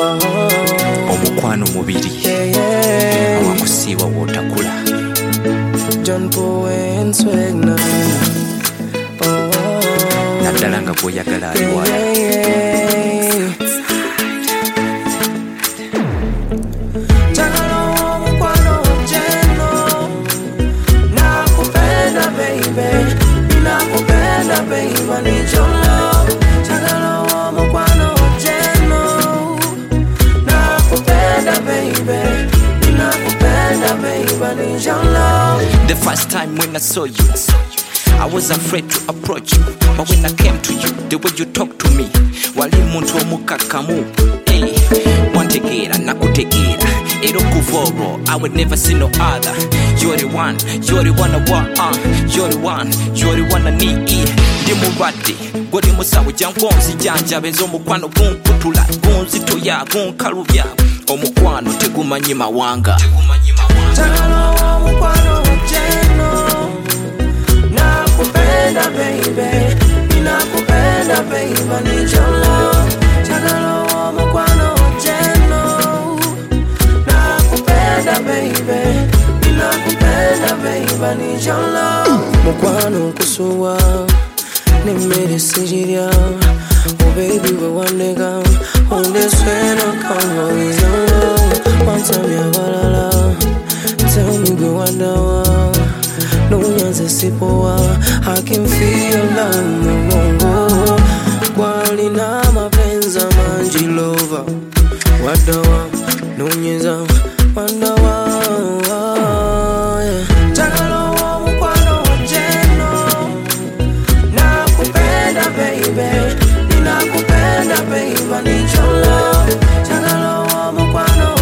omukwano mubiri awakusiiwa wootakula John Paul and Swagna naddala nga gwoyagala aliwala The first time when I saw you, I was afraid to approach you. But when I came to you, the way you talk to me, wali muntu omukakamu. Hey, wantegera nakutegera. Ero kuvoro, I would never see no other. You're the one I want. You're the one I need. Ndi murwadde, gwe musawo jankonzi janja benzo mukwano gunkutula, gunzitoya gunkalubya. Omukwano tegumanyi mawanga. Chagalo mukwano jeno nakupenda baby ninakupenda baby ni jolo Chagalo mukwano jeno nakupenda baby ninakupenda baby ni jolo mukwano kusuwa nimere sijiria oh baby we wandega on this when I come always alone one time ya balala. Tell me go wonder no nyanze sipoa I can feel love mungo kwali na mapenza manji lover wadawa no nyanza wadawa Chagalo mukwano jeno nakupenda baby ninakupenda baby ni jolo Chagalo mukwano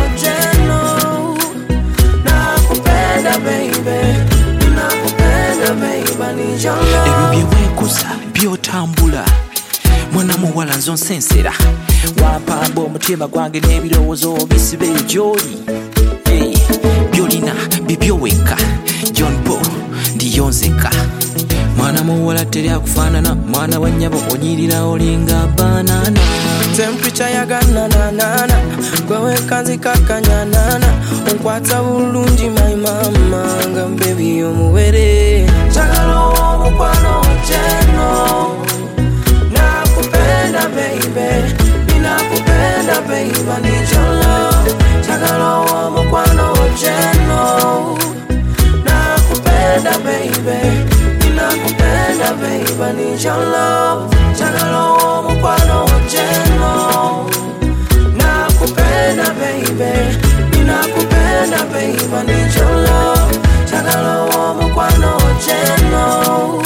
ebyo byewekuza byotambula mwana muwala nzonsensera wampamba omutima gwange n'ebirowoozo bisibe gy'oli byolina bibyoweka John Paul ndiyonzeka mwana muwala teri akufaanana mwana wa nnyabo onyirira olinga banana temperature ya gananana gwewe kanzi kakanyanana onkwata bulungi my mama nga baby omuwere Chagalo mukwano jeno nakupenda baby ninakupenda baby ni jolo Chagalo mukwano jeno nakupenda baby ninakupenda baby ni jolo Chagalo mukwano jeno nakupenda baby ninakupenda baby ni jolo Chagalo mukwano jeno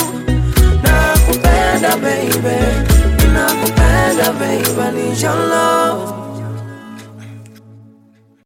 nakupenda baby ninakupenda baby ni jolo